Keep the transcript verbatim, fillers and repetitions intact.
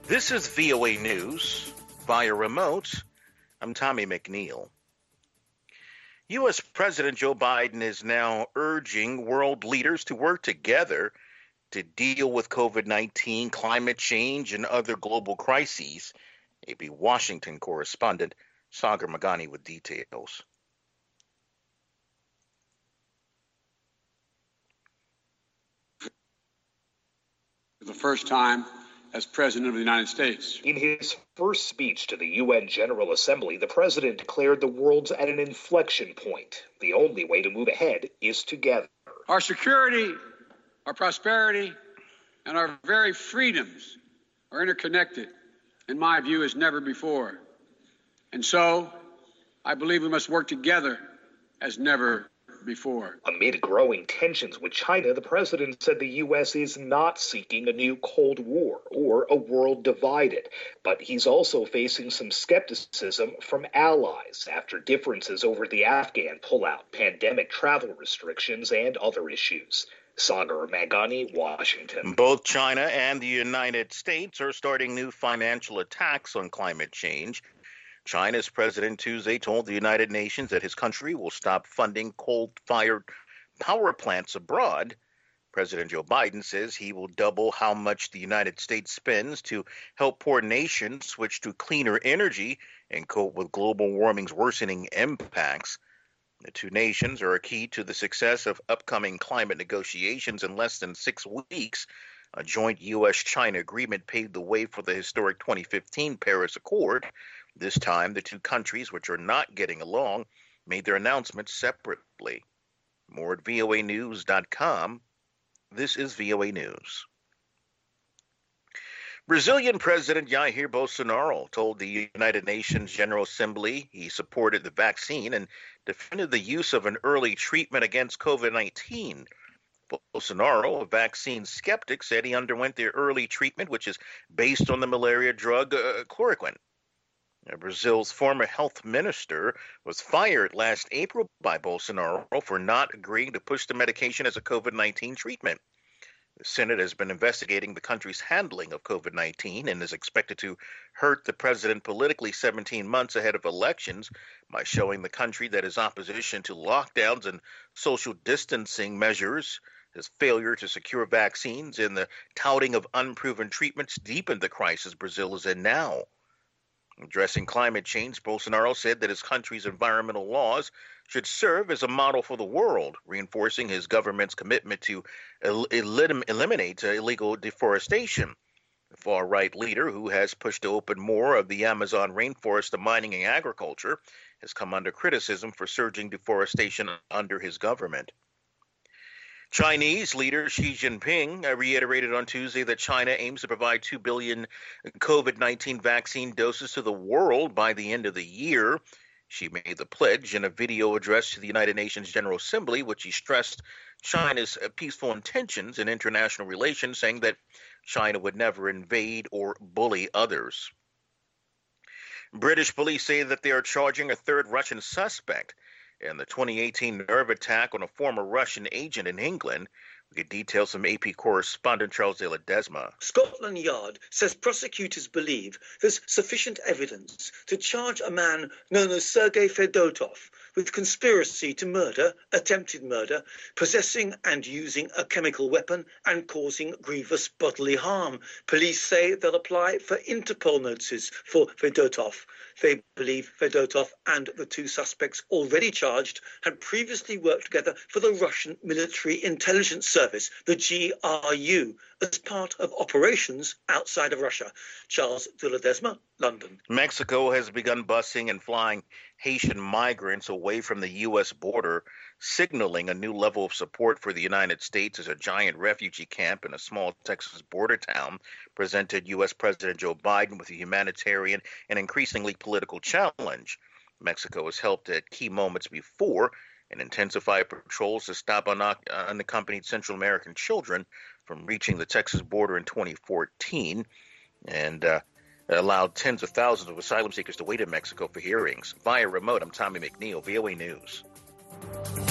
This is V O A News. Via remote, I'm Tommy McNeil. U S. President Joe Biden is now urging world leaders to work together to deal with COVID nineteen, climate change, and other global crises. A B Washington correspondent Sagar Meghani with details. For the first time as President of the United States. In his first speech to the U N General Assembly, the president declared the world's at an inflection point. The only way to move ahead is together. Our security, our prosperity, and our very freedoms are interconnected, in my view, as never before. And so, I believe we must work together as never before. Amid growing tensions with China, the president said the U S is not seeking a new Cold War or a world divided, but he's also facing some skepticism from allies after differences over the Afghan pullout, pandemic travel restrictions, and other issues. Sagar Meghani, Washington. Both China and the United States are starting new financial attacks on climate change. China's president Tuesday told the United Nations that his country will stop funding coal-fired power plants abroad. President Joe Biden says he will double how much the United States spends to help poor nations switch to cleaner energy and cope with global warming's worsening impacts. The two nations are a key to the success of upcoming climate negotiations. In less than six weeks, a joint U S China agreement paved the way for the historic twenty fifteen Paris Accord. This time, the two countries, which are not getting along, made their announcements separately. More at V O A news dot com. This is V O A News. Brazilian President Jair Bolsonaro told the United Nations General Assembly he supported the vaccine and defended the use of an early treatment against COVID nineteen. Bolsonaro, a vaccine skeptic, said he underwent the early treatment, which is based on the malaria drug uh, chloroquine. Brazil's former health minister was fired last April by Bolsonaro for not agreeing to push the medication as a COVID nineteen treatment. The Senate has been investigating the country's handling of COVID nineteen and is expected to hurt the president politically seventeen months ahead of elections by showing the country that his opposition to lockdowns and social distancing measures, his failure to secure vaccines, and the touting of unproven treatments deepened the crisis Brazil is in now. Addressing climate change, Bolsonaro said that his country's environmental laws should serve as a model for the world, reinforcing his government's commitment to el- elim- eliminate uh, illegal deforestation. The far-right leader, who has pushed to open more of the Amazon rainforest to mining and agriculture, has come under criticism for surging deforestation under his government. Chinese leader Xi Jinping reiterated on Tuesday that China aims to provide two billion COVID nineteen vaccine doses to the world by the end of the year. She made the pledge in a video address to the United Nations General Assembly, which he stressed China's peaceful intentions in international relations, saying that China would never invade or bully others. British police say that they are charging a third Russian suspect in the twenty eighteen nerve attack on a former Russian agent in England. We get details from A P correspondent Charles de Ledesma. Scotland Yard says prosecutors believe there's sufficient evidence to charge a man known as Sergei Fedotov with conspiracy to murder, attempted murder, possessing and using a chemical weapon, and causing grievous bodily harm. Police say they'll apply for Interpol notices for Fedotov. They believe Fedotov and the two suspects already charged had previously worked together for the Russian Military Intelligence Service, the G R U, as part of operations outside of Russia. Charles de Ledesma, London. Mexico has begun busing and flying Haitian migrants away from the U S border, signaling a new level of support for the United States as a giant refugee camp in a small Texas border town presented U S President Joe Biden with a humanitarian and increasingly political challenge. Mexico has helped at key moments before and intensified patrols to stop unaccompanied Central American children from reaching the Texas border in twenty fourteen, and uh, allowed tens of thousands of asylum seekers to wait in Mexico for hearings. Via remote, I'm Tommy McNeil, V O A News.